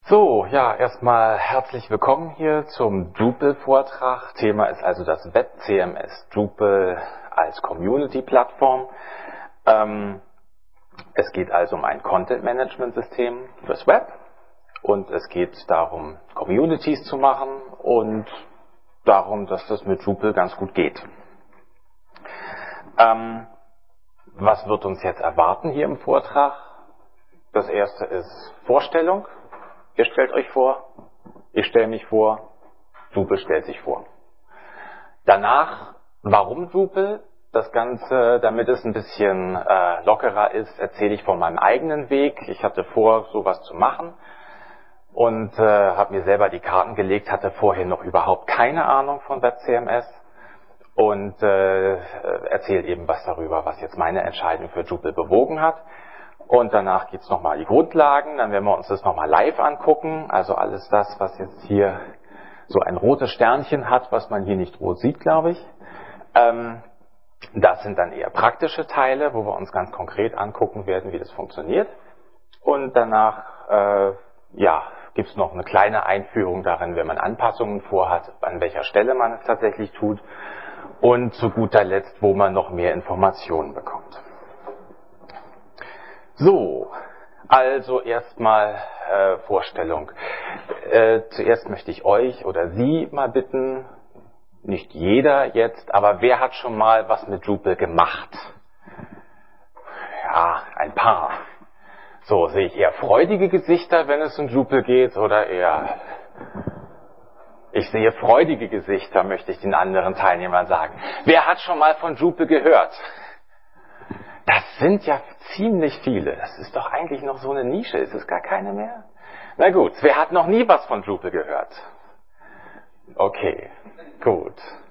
So, ja, erstmal herzlich willkommen hier zum Drupal-Vortrag. Thema ist also das Web-CMS Drupal als Community-Plattform. Es geht also um ein Content-Management-System fürs Web und es geht darum, Communities zu machen und darum, dass das mit Drupal ganz gut geht. Was wird uns jetzt erwarten hier im Vortrag? Das erste ist Vorstellung. Ihr stellt euch vor, ich stelle mich vor, Drupal stellt sich vor. Danach, warum Drupal? Das Ganze, damit es ein bisschen lockerer ist, erzähle ich von meinem eigenen Weg. Ich hatte vor, sowas zu machen und habe mir selber die Karten gelegt, hatte vorher noch überhaupt keine Ahnung von WebCMS und erzähle eben was darüber, was jetzt meine Entscheidung für Drupal bewogen hat. Und danach geht's nochmal die Grundlagen, dann werden wir uns das nochmal live angucken, also alles das, was jetzt hier so ein rotes Sternchen hat, was man hier nicht rot sieht, glaube ich. Das sind dann eher praktische Teile, wo wir uns ganz konkret angucken werden, wie das funktioniert. Und danach gibt's noch eine kleine Einführung darin, wenn man Anpassungen vorhat, an welcher Stelle man es tatsächlich tut. Und zu guter Letzt, wo man noch mehr Informationen bekommt. So, also erstmal Vorstellung. Zuerst möchte ich euch oder Sie mal bitten, nicht jeder jetzt, aber wer hat schon mal was mit Drupal gemacht? Ja, ein paar. So, sehe ich eher freudige Gesichter, wenn es um Drupal geht, oder eher... Ich sehe freudige Gesichter, möchte ich den anderen Teilnehmern sagen. Wer hat schon mal von Drupal gehört? Das sind ja ziemlich viele. Das ist doch eigentlich noch so eine Nische. Ist es gar keine mehr? Na gut, wer hat noch nie was von Drupal gehört? Okay, gut.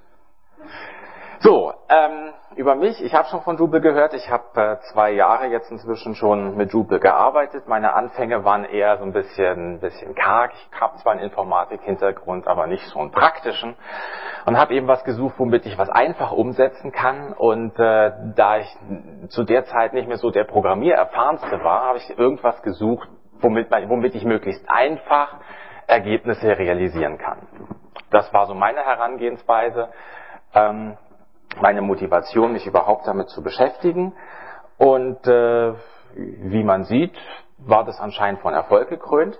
So, über mich. Ich habe schon von Drupal gehört. Ich habe 2 Jahre jetzt inzwischen schon mit Drupal gearbeitet. Meine Anfänge waren eher so ein bisschen karg. Ich habe zwar einen Informatik-Hintergrund, aber nicht so einen praktischen. Und habe eben was gesucht, womit ich was einfach umsetzen kann. Und da ich zu der Zeit nicht mehr so der Programmiererfahrenste war, habe ich irgendwas gesucht, womit ich möglichst einfach Ergebnisse realisieren kann. Das war so meine Herangehensweise. Meine Motivation, mich überhaupt damit zu beschäftigen. Und wie man sieht, war das anscheinend von Erfolg gekrönt.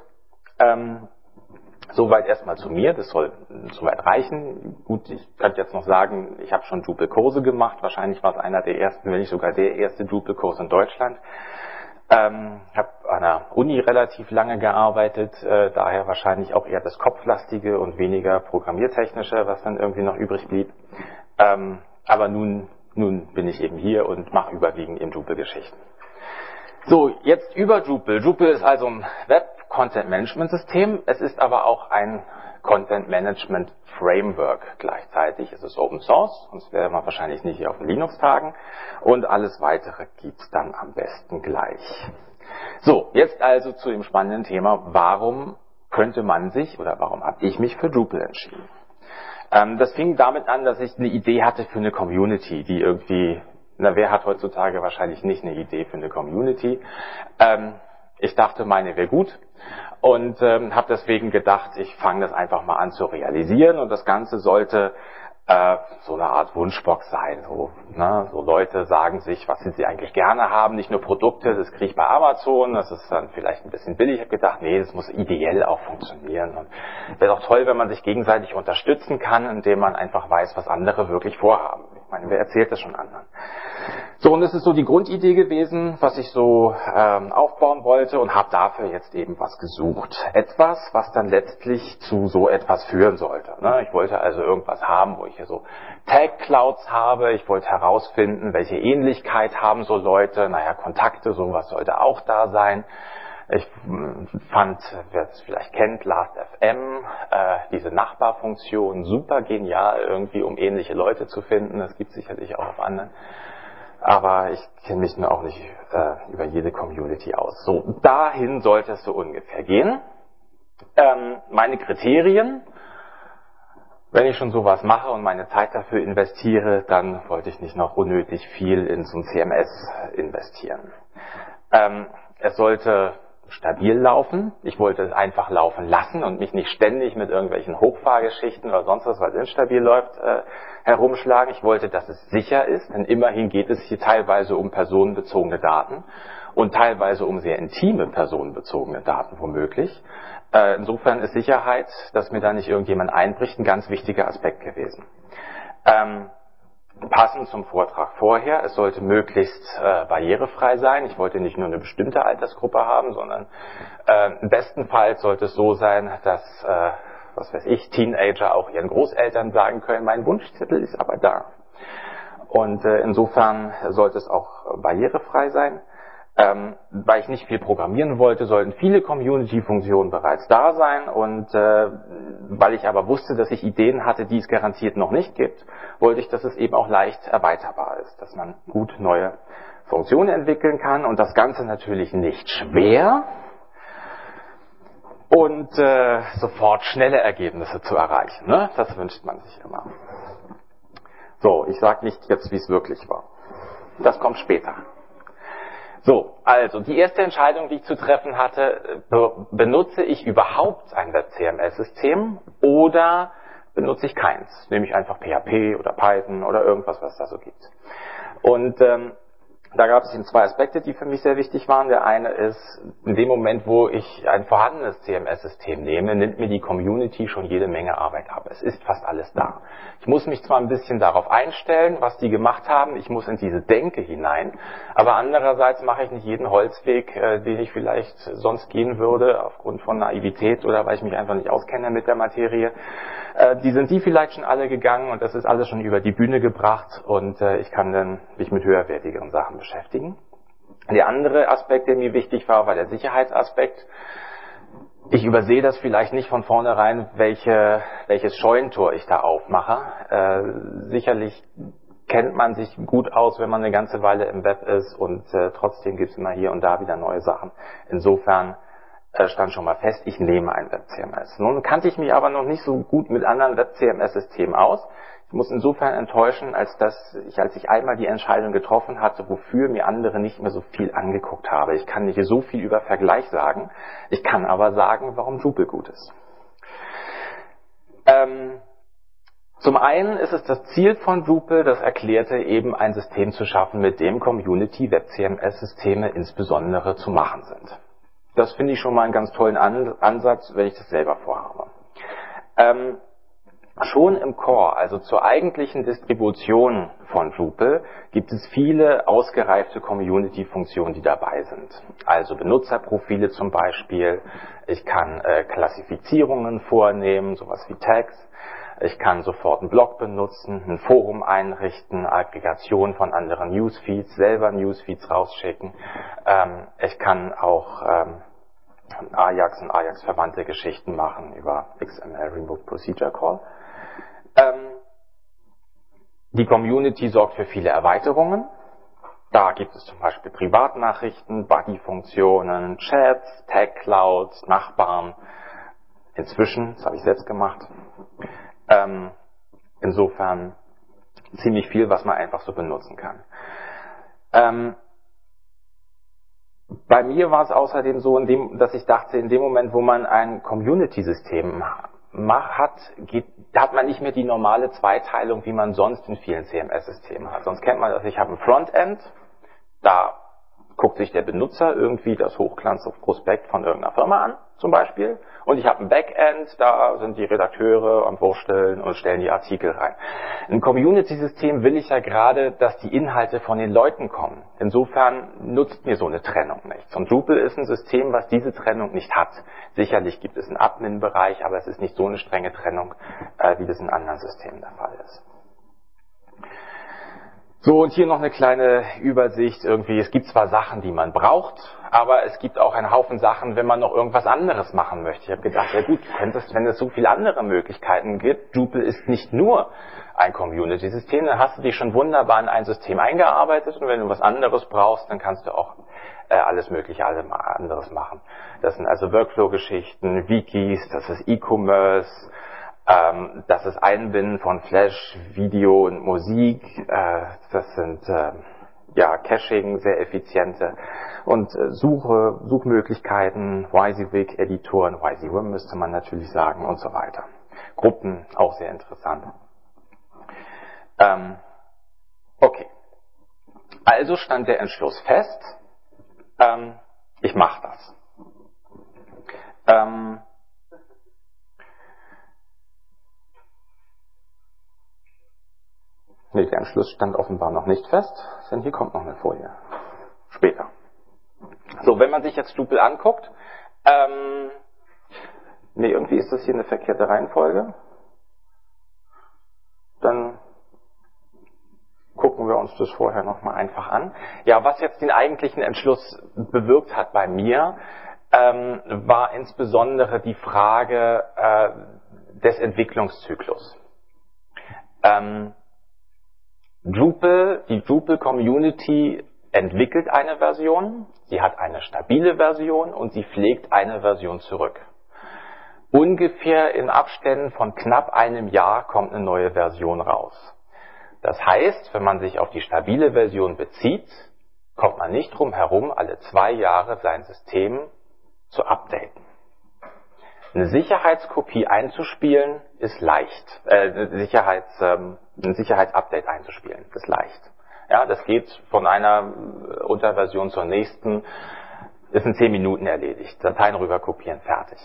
Soweit erstmal zu mir, das soll soweit reichen. Gut, ich könnte jetzt noch sagen, ich habe schon Drupal-Kurse gemacht. Wahrscheinlich war es einer der ersten, wenn nicht sogar der erste Drupal-Kurs in Deutschland. Habe an der Uni relativ lange gearbeitet, daher wahrscheinlich auch eher das Kopflastige und weniger Programmiertechnische, was dann irgendwie noch übrig blieb. Aber nun bin ich eben hier und mache überwiegend eben Drupal-Geschichten. So, jetzt über Drupal. Drupal ist also ein Web-Content-Management-System. Es ist aber auch ein Content-Management-Framework gleichzeitig. Es ist Open Source, sonst wäre man wahrscheinlich nicht hier auf den Linux-Tagen. Und alles Weitere gibt's dann am besten gleich. So, jetzt also zu dem spannenden Thema, warum könnte man sich oder warum habe ich mich für Drupal entschieden? Das fing damit an, dass ich eine Idee hatte für eine Community, die irgendwie, wer hat heutzutage wahrscheinlich nicht eine Idee für eine Community? Ich dachte, meine wäre gut und habe deswegen gedacht, ich fange das einfach mal an zu realisieren und das Ganze sollte so eine Art Wunschbox sein. So Leute sagen sich, was sie eigentlich gerne haben, nicht nur Produkte, das kriege ich bei Amazon, das ist dann vielleicht ein bisschen billig. Ich habe gedacht, nee, das muss ideell auch funktionieren. Und wäre doch toll, wenn man sich gegenseitig unterstützen kann, indem man einfach weiß, was andere wirklich vorhaben. Ich meine, wer erzählt das schon anderen? So, und das ist so die Grundidee gewesen, was ich so aufbauen wollte und habe dafür jetzt eben was gesucht. Etwas, was dann letztlich zu so etwas führen sollte. Ich wollte also irgendwas haben, wo ich hier so Tag-Clouds habe. Ich wollte herausfinden, welche Ähnlichkeit haben so Leute. Kontakte, sowas sollte auch da sein. Ich fand, wer es vielleicht kennt, Last.fm, diese Nachbarfunktion, super genial irgendwie, um ähnliche Leute zu finden. Das gibt es sicherlich auch auf anderen. Aber ich kenne mich nur auch nicht über jede Community aus. So, dahin sollte es so ungefähr gehen. Meine Kriterien, wenn ich schon sowas mache und meine Zeit dafür investiere, dann wollte ich nicht noch unnötig viel in so ein CMS investieren. Es sollte stabil laufen. Ich wollte es einfach laufen lassen und mich nicht ständig mit irgendwelchen Hochfahrgeschichten oder sonst was instabil läuft, herumschlagen. Ich wollte, dass es sicher ist, denn immerhin geht es hier teilweise um personenbezogene Daten und teilweise um sehr intime personenbezogene Daten womöglich. Insofern ist Sicherheit, dass mir da nicht irgendjemand einbricht, ein ganz wichtiger Aspekt gewesen. Passend zum Vortrag vorher, es sollte möglichst barrierefrei sein. Ich wollte nicht nur eine bestimmte Altersgruppe haben, sondern im besten Fall sollte es so sein, dass, was weiß ich, Teenager auch ihren Großeltern sagen können, mein Wunschzettel ist aber da. Und insofern sollte es auch barrierefrei sein. Weil ich nicht viel programmieren wollte, sollten viele Community-Funktionen bereits da sein und weil ich aber wusste, dass ich Ideen hatte, die es garantiert noch nicht gibt, wollte ich, dass es eben auch leicht erweiterbar ist, dass man gut neue Funktionen entwickeln kann und das Ganze natürlich nicht schwer und sofort schnelle Ergebnisse zu erreichen. Ne? Das wünscht man sich immer. So, ich sage nicht jetzt, wie es wirklich war. Das kommt später. So, also die erste Entscheidung, die ich zu treffen hatte, benutze ich überhaupt ein Web-CMS-System oder benutze ich keins? Nehme ich einfach PHP oder Python oder irgendwas, was da so gibt. Und da gab es eben zwei Aspekte, die für mich sehr wichtig waren. Der eine ist, in dem Moment, wo ich ein vorhandenes CMS-System nehme, nimmt mir die Community schon jede Menge Arbeit ab. Es ist fast alles da. Ich muss mich zwar ein bisschen darauf einstellen, was die gemacht haben, ich muss in diese Denke hinein, aber andererseits mache ich nicht jeden Holzweg, den ich vielleicht sonst gehen würde, aufgrund von Naivität oder weil ich mich einfach nicht auskenne mit der Materie. Die vielleicht schon alle gegangen und das ist alles schon über die Bühne gebracht und ich kann dann mich mit höherwertigeren Sachen beschäftigen. Der andere Aspekt, der mir wichtig war, war der Sicherheitsaspekt. Ich übersehe das vielleicht nicht von vornherein, welches Scheunentor ich da aufmache. Sicherlich kennt man sich gut aus, wenn man eine ganze Weile im Web ist und trotzdem gibt es immer hier und da wieder neue Sachen. Insofern stand schon mal fest, ich nehme ein Web-CMS. Nun kannte ich mich aber noch nicht so gut mit anderen Web-CMS-Systemen aus. Ich muss insofern enttäuschen, als ich einmal die Entscheidung getroffen hatte, wofür mir andere nicht mehr so viel angeguckt habe. Ich kann nicht so viel über Vergleich sagen, ich kann aber sagen, warum Drupal gut ist. Zum einen ist es das Ziel von Drupal, das erklärte, eben ein System zu schaffen, mit dem Community-Web-CMS-Systeme insbesondere zu machen sind. Das finde ich schon mal einen ganz tollen Ansatz, wenn ich das selber vorhabe. Schon im Core, also zur eigentlichen Distribution von Drupal, gibt es viele ausgereifte Community-Funktionen, die dabei sind. Also Benutzerprofile zum Beispiel. Ich kann Klassifizierungen vornehmen, sowas wie Tags. Ich kann sofort einen Blog benutzen, ein Forum einrichten, Aggregation von anderen Newsfeeds, selber Newsfeeds rausschicken. Ich kann auch Ajax und Ajax-verwandte Geschichten machen über XML Remote Procedure Call. Die Community sorgt für viele Erweiterungen. Da gibt es zum Beispiel Privatnachrichten, Buddy-Funktionen, Chats, Tag-Clouds, Nachbarn. Inzwischen, das habe ich selbst gemacht. Insofern ziemlich viel, was man einfach so benutzen kann. Bei mir war es außerdem so, dass ich dachte, in dem Moment, wo man ein Community-System hat man nicht mehr die normale Zweiteilung, wie man sonst in vielen CMS-Systemen hat. Sonst kennt man das, ich habe ein Frontend, da guckt sich der Benutzer irgendwie das Hochglanzprospekt von irgendeiner Firma an, zum Beispiel. Und ich habe ein Backend, da sind die Redakteure am Wursteln und stellen die Artikel rein. Im Community-System will ich ja gerade, dass die Inhalte von den Leuten kommen. Insofern nutzt mir so eine Trennung nichts. Und Drupal ist ein System, was diese Trennung nicht hat. Sicherlich gibt es einen Admin-Bereich, aber es ist nicht so eine strenge Trennung, wie das in anderen Systemen der Fall ist. So, und hier noch eine kleine Übersicht irgendwie. Es gibt zwar Sachen, die man braucht, aber es gibt auch einen Haufen Sachen, wenn man noch irgendwas anderes machen möchte. Ich habe gedacht, ja gut, du könntest, wenn es so viele andere Möglichkeiten gibt, Drupal ist nicht nur ein Community-System, dann hast du dich schon wunderbar in ein System eingearbeitet und wenn du was anderes brauchst, dann kannst du auch alles Mögliche anderes machen. Das sind also Workflow-Geschichten, Wikis, das ist E-Commerce, das ist Einbinden von Flash, Video und Musik, das sind Caching, sehr effiziente und Suchmöglichkeiten, WYSIWYG, Editoren, WYSIWYM müsste man natürlich sagen und so weiter. Gruppen, auch sehr interessant. Okay. Also stand der Entschluss fest, ich mache das. Nee, der Entschluss stand offenbar noch nicht fest, denn hier kommt noch eine Folie. Später. So, wenn man sich jetzt Drupal anguckt, irgendwie ist das hier eine verkehrte Reihenfolge. Dann gucken wir uns das vorher nochmal einfach an. Ja, was jetzt den eigentlichen Entschluss bewirkt hat bei mir, war insbesondere die Frage des Entwicklungszyklus. Die Drupal Community entwickelt eine Version, sie hat eine stabile Version und sie pflegt eine Version zurück. Ungefähr in Abständen von knapp einem Jahr kommt eine neue Version raus. Das heißt, wenn man sich auf die stabile Version bezieht, kommt man nicht drum herum, alle 2 Jahre sein System zu updaten. Eine Sicherheitskopie einzuspielen ist leicht. Ein Sicherheitsupdate einzuspielen ist leicht. Ja, das geht von einer Unterversion zur nächsten, ist in 10 Minuten erledigt. Dateien rüber kopieren, fertig.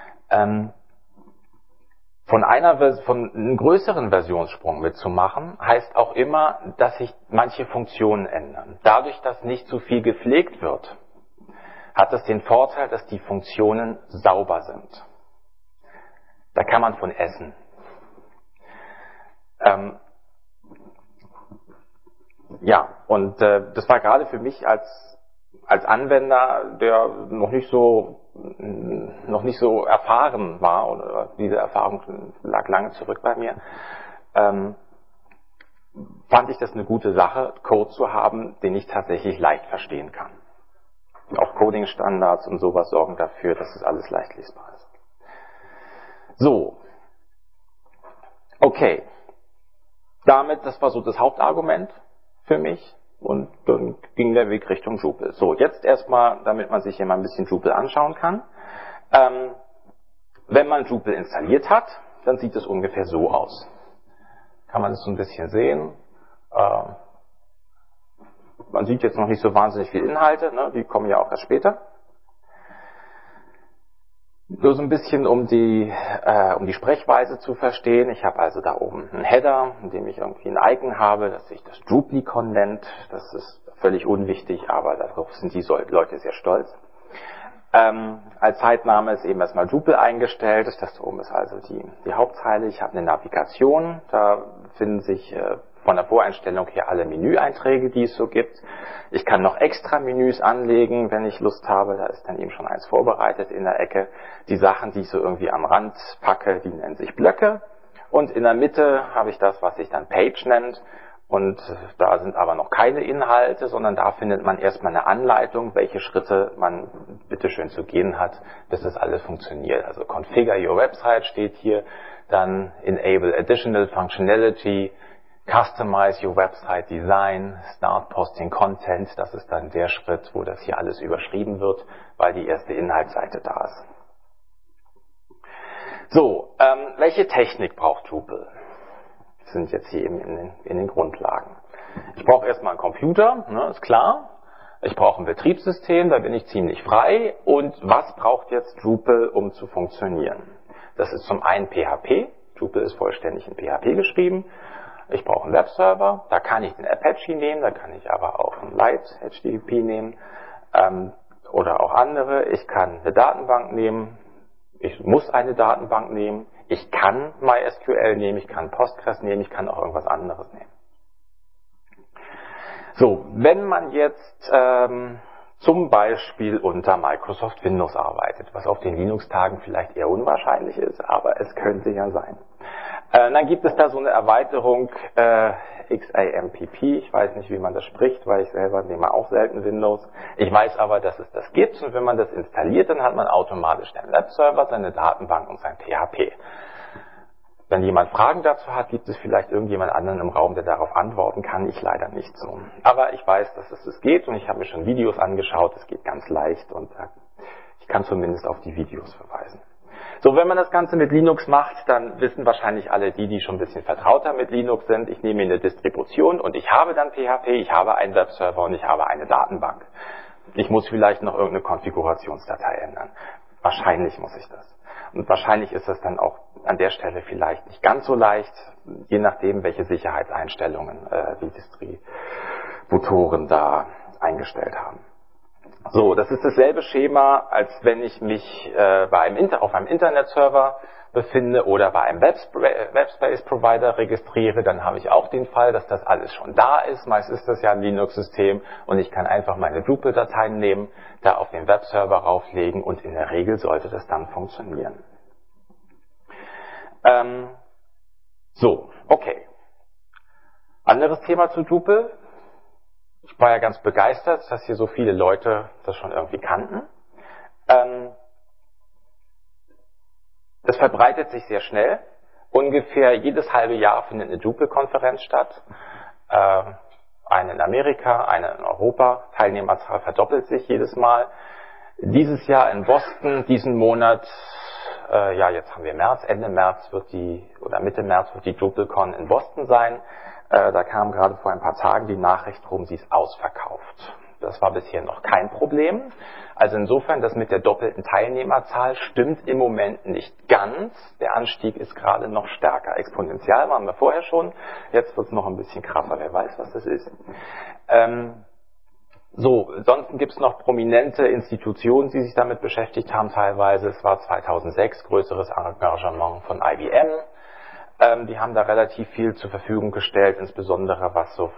Von einem größeren Versionssprung mitzumachen, heißt auch immer, dass sich manche Funktionen ändern. Dadurch, dass nicht zu viel gepflegt wird, hat es den Vorteil, dass die Funktionen sauber sind. Da kann man von essen. Das war gerade für mich als Anwender, der noch nicht so erfahren war, oder diese Erfahrung lag lange zurück bei mir, fand ich das eine gute Sache, Code zu haben, den ich tatsächlich leicht verstehen kann. Auch Coding-Standards und sowas sorgen dafür, dass es alles leicht lesbar ist. So. Okay. Das war so das Hauptargument für mich. Und dann ging der Weg Richtung Drupal. So, jetzt erstmal, damit man sich hier mal ein bisschen Drupal anschauen kann. Wenn man Drupal installiert hat, dann sieht es ungefähr so aus. Kann man das so ein bisschen sehen. Man sieht jetzt noch nicht so wahnsinnig viele Inhalte, ne? Die kommen ja auch erst später. Nur so ein bisschen, um die Sprechweise zu verstehen. Ich habe also da oben einen Header, in dem ich irgendwie ein Icon habe, das sich das Drupal nennt. Das ist völlig unwichtig, aber darauf sind die Leute sehr stolz. Als Zeitname ist eben erstmal Drupal eingestellt. Das da oben ist also die Hauptzeile. Ich habe eine Navigation. Da finden sich von der Voreinstellung her alle Menüeinträge, die es so gibt. Ich kann noch extra Menüs anlegen, wenn ich Lust habe. Da ist dann eben schon eins vorbereitet in der Ecke. Die Sachen, die ich so irgendwie am Rand packe, die nennen sich Blöcke. Und in der Mitte habe ich das, was sich dann Page nennt. Und da sind aber noch keine Inhalte, sondern da findet man erstmal eine Anleitung, welche Schritte man bitteschön zu gehen hat, bis das alles funktioniert. Also Configure Your Website steht hier, dann Enable Additional Functionality, Customize Your Website Design, Start Posting Content, das ist dann der Schritt, wo das hier alles überschrieben wird, weil die erste Inhaltsseite da ist. So, welche Technik braucht Drupal? Das sind jetzt hier eben in den Grundlagen. Ich brauche erstmal einen Computer, ne, ist klar. Ich brauche ein Betriebssystem, da bin ich ziemlich frei. Und was braucht jetzt Drupal, um zu funktionieren? Das ist zum einen PHP. Drupal ist vollständig in PHP geschrieben. Ich brauche einen Webserver, da kann ich den Apache nehmen, da kann ich aber auch einen Lite HTTP nehmen oder auch andere. Ich kann eine Datenbank nehmen, ich muss eine Datenbank nehmen, ich kann MySQL nehmen, ich kann Postgres nehmen, ich kann auch irgendwas anderes nehmen. So, wenn man jetzt zum Beispiel unter Microsoft Windows arbeitet, was auf den Linux-Tagen vielleicht eher unwahrscheinlich ist, aber es könnte ja sein. Dann gibt es da so eine Erweiterung XAMPP, ich weiß nicht, wie man das spricht, weil ich selber nehme auch selten Windows. Ich weiß aber, dass es das gibt und wenn man das installiert, dann hat man automatisch einen Webserver, seine Datenbank und sein PHP. Wenn jemand Fragen dazu hat, gibt es vielleicht irgendjemand anderen im Raum, der darauf antworten kann. Ich leider nicht so. Aber ich weiß, dass es geht und ich habe mir schon Videos angeschaut. Es geht ganz leicht und ich kann zumindest auf die Videos verweisen. So, wenn man das Ganze mit Linux macht, dann wissen wahrscheinlich alle die schon ein bisschen vertrauter mit Linux sind. Ich nehme eine Distribution und ich habe dann PHP, ich habe einen Webserver und ich habe eine Datenbank. Ich muss vielleicht noch irgendeine Konfigurationsdatei ändern. Wahrscheinlich muss ich das. Und wahrscheinlich ist es dann auch an der Stelle vielleicht nicht ganz so leicht, je nachdem, welche Sicherheitseinstellungen die Distributoren da eingestellt haben. So, das ist dasselbe Schema, als wenn ich mich auf einem Internetserver befinde oder bei einem Webspace-Provider registriere, dann habe ich auch den Fall, dass das alles schon da ist. Meist ist das ja ein Linux-System und ich kann einfach meine Drupal-Dateien nehmen, da auf den Webserver rauflegen und in der Regel sollte das dann funktionieren. So, okay. Anderes Thema zu Drupal. Ich war ja ganz begeistert, dass hier so viele Leute das schon irgendwie kannten. Das verbreitet sich sehr schnell. Ungefähr jedes halbe Jahr findet eine Drupal-Konferenz statt. Eine in Amerika, eine in Europa. Teilnehmerzahl verdoppelt sich jedes Mal. Dieses Jahr in Boston, diesen Monat, jetzt haben wir März, Ende März Mitte März wird die DrupalCon in Boston sein. Da kam gerade vor ein paar Tagen die Nachricht rum, sie ist ausverkauft. Das war bisher noch kein Problem. Also insofern, das mit der doppelten Teilnehmerzahl stimmt im Moment nicht ganz. Der Anstieg ist gerade noch stärker. Exponentiell waren wir vorher schon. Jetzt wird es noch ein bisschen krasser. Wer weiß, was das ist. Ansonsten gibt es noch prominente Institutionen, die sich damit beschäftigt haben teilweise. Es war 2006 größeres Engagement von IBM. Die haben da relativ viel zur Verfügung gestellt, insbesondere was so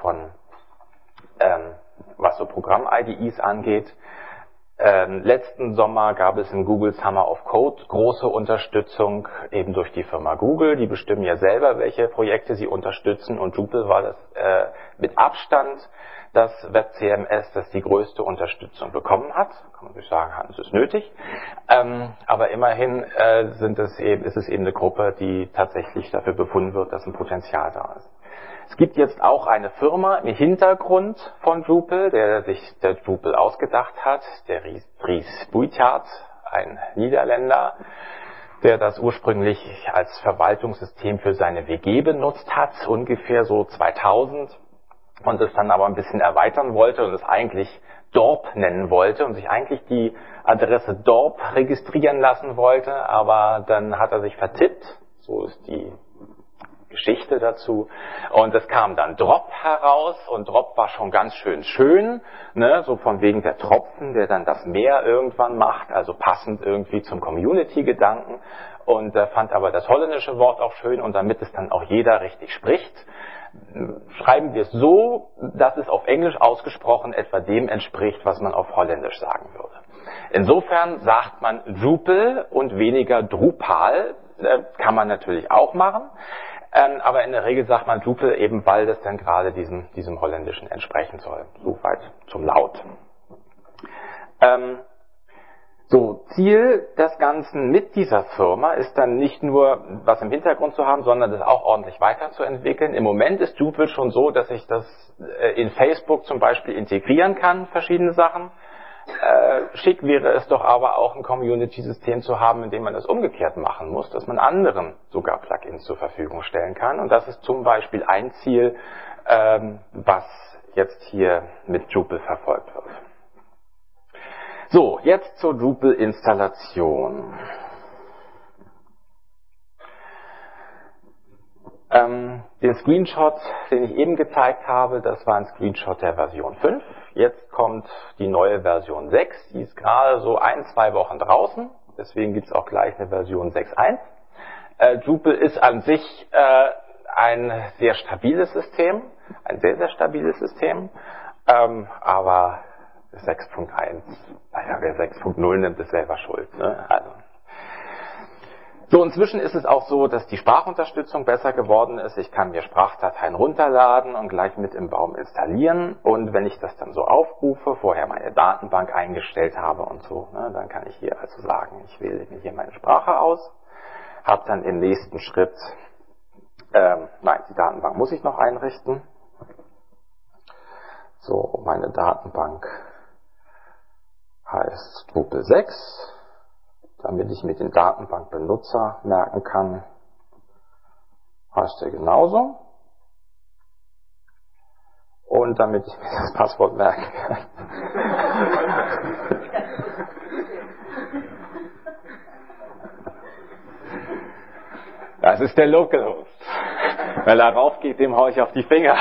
Programm-IDEs angeht. Letzten Sommer gab es im Google Summer of Code große Unterstützung eben durch die Firma Google. Die bestimmen ja selber, welche Projekte sie unterstützen und Drupal war das mit Abstand das Web-CMS, das die größte Unterstützung bekommen hat. Kann man sich sagen, hatten sie es nötig. Aber immerhin ist es eben eine Gruppe, die tatsächlich dafür befunden wird, dass ein Potenzial da ist. Es gibt jetzt auch eine Firma im Hintergrund von Drupal, der sich der Drupal ausgedacht hat, der Dries Buytaert, ein Niederländer, der das ursprünglich als Verwaltungssystem für seine WG benutzt hat, ungefähr so 2000, und es dann aber ein bisschen erweitern wollte und es eigentlich DORP nennen wollte und sich eigentlich die Adresse DORP registrieren lassen wollte, aber dann hat er sich vertippt, so ist die Geschichte dazu. Und es kam dann Drop heraus und Drop war schon ganz schön, ne? So von wegen der Tropfen, der dann das Meer irgendwann macht, also passend irgendwie zum Community-Gedanken. Und fand aber das holländische Wort auch schön und damit es dann auch jeder richtig spricht, schreiben wir es so, dass es auf Englisch ausgesprochen etwa dem entspricht, was man auf Holländisch sagen würde. Insofern sagt man Drupal und weniger Drupal, kann man natürlich auch machen. Aber in der Regel sagt man Drupal eben, weil das dann gerade diesem Holländischen entsprechen soll. Soweit zum Laut. Ziel des Ganzen mit dieser Firma ist dann nicht nur, was im Hintergrund zu haben, sondern das auch ordentlich weiterzuentwickeln. Im Moment ist Drupal schon so, dass ich das in Facebook zum Beispiel integrieren kann, verschiedene Sachen. Schick wäre es doch aber auch ein Community-System zu haben, in dem man das umgekehrt machen muss, dass man anderen sogar Plugins zur Verfügung stellen kann. Und das ist zum Beispiel ein Ziel, was jetzt hier mit Drupal verfolgt wird. So, jetzt zur Drupal-Installation. Den Screenshot, den ich eben gezeigt habe, das war ein Screenshot der Version 5. Jetzt kommt die neue Version 6. Die ist gerade so 1-2 Wochen draußen. Deswegen gibt es auch gleich eine Version 6.1. Drupal ist an sich ein sehr stabiles System. Ein sehr, sehr stabiles System. Aber 6.1, wer 6.0 nimmt, ist selber schuld. Ne? So, inzwischen ist es auch so, dass die Sprachunterstützung besser geworden ist. Ich kann mir Sprachdateien runterladen und gleich mit im Baum installieren. Und wenn ich das dann so aufrufe, vorher meine Datenbank eingestellt habe und so, ne, dann kann ich hier also sagen, ich wähle mir hier meine Sprache aus, habe dann im nächsten Schritt Nein, die Datenbank muss ich noch einrichten. So, meine Datenbank heißt Drupal 6, damit ich mir den Datenbankbenutzer merken kann, heißt er genauso. Und damit ich mir das Passwort merken kann. Das ist der Localhost. Wenn er raufgeht, dem haue ich auf die Finger.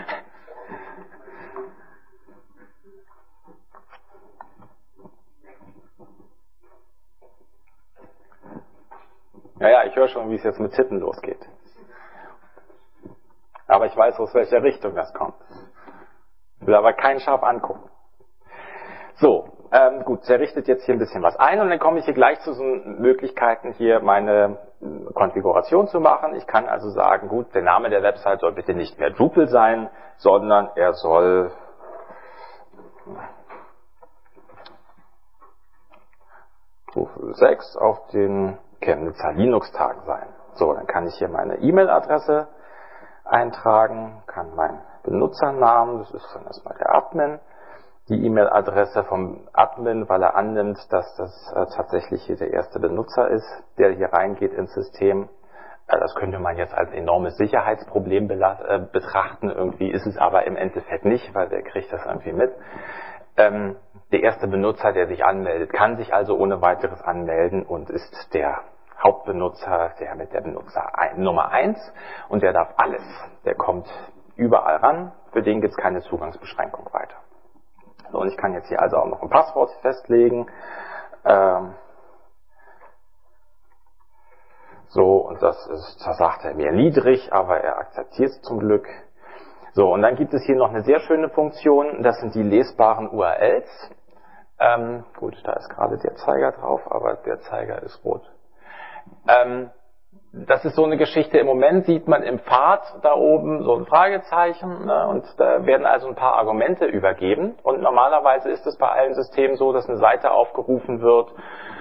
Ja, ich höre schon, wie es jetzt mit Tippen losgeht. Aber ich weiß, aus welcher Richtung das kommt. Ich will aber keinen scharf angucken. So, gut, der richtet jetzt hier ein bisschen was ein und dann komme ich hier gleich zu so Möglichkeiten, hier meine Konfiguration zu machen. Ich kann also sagen, gut, der Name der Website soll bitte nicht mehr Drupal sein, sondern er soll Drupal 6 auf den Chemnitzer Linux-Tagen sein. So, dann kann ich hier meine E-Mail-Adresse eintragen, kann meinen Benutzernamen, das ist dann erstmal der Admin, die E-Mail-Adresse vom Admin, weil er annimmt, dass das tatsächlich hier der erste Benutzer ist, der hier reingeht ins System. Das könnte man jetzt als enormes Sicherheitsproblem betrachten. Irgendwie ist es aber im Endeffekt nicht, weil der kriegt das irgendwie mit. Der erste Benutzer, der sich anmeldet, kann sich also ohne weiteres anmelden und ist der Hauptbenutzer, der mit der Benutzer Nummer 1 und der darf alles. Der kommt überall ran, für den gibt es keine Zugangsbeschränkung weiter. So, und ich kann jetzt hier also auch noch ein Passwort festlegen. So, und das sagt er mir niedrig, aber er akzeptiert es zum Glück. So, und dann gibt es hier noch eine sehr schöne Funktion, das sind die lesbaren URLs. Gut, da ist gerade der Zeiger drauf, aber der Zeiger ist rot. Das ist so eine Geschichte, im Moment sieht man im Pfad da oben so ein Fragezeichen, ne, und da werden also ein paar Argumente übergeben und normalerweise ist es bei allen Systemen so, dass eine Seite aufgerufen wird